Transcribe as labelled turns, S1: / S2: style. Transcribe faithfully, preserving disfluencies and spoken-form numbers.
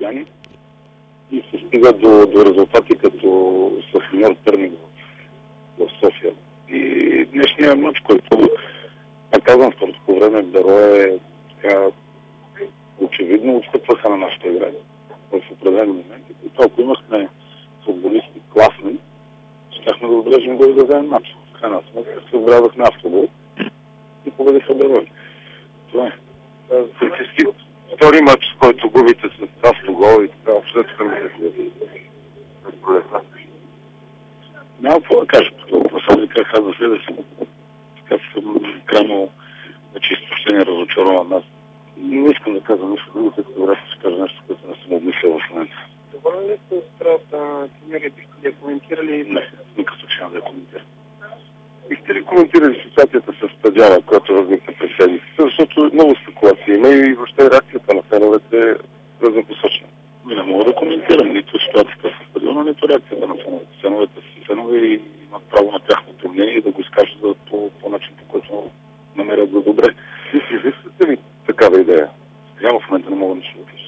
S1: състояние и се стига до, до резултати като Софиньор Перник в, в София. И днешният матч, който наказан според по време Беро е така очевидно отстъпваха на нашата игра в определени моменти. И това, ако имахме футболисти класни, щяхме да отбележим гол и да вземем матч. В крайна сметка се обрязахме автогол и победиха Беро. Това е.
S2: Фактически втори матч, с който губите с автогол и така общо към
S1: няма какво да кажа. Това само ви казах аз за себе си. Така съм крайно чисто ще не разочарован нас. Не искам да казвам нещо друго, тъй като време ще кажа нещо, което не съм обмислял в момента.
S3: Доволен ли сте от страната тренери? Бихте ли я коментирали?
S1: Не, никакъв случай няма да я коментирам.
S2: Бихте ли коментирали ситуацията с стадиона, която възникна през седмицата? Защото много спекулации има и въобще реакцията на феновете е разнопосочна.
S1: Не мога да коментирам нито ситуацията с стадиона, нито реакцията на феновете. Феновете си фенове и имат право на тяхното мнение и да го изкажат по, по начин, по който намерят за добре.
S2: Излизате ли такава идея?
S1: Сега в момента не мога нищо да кажа.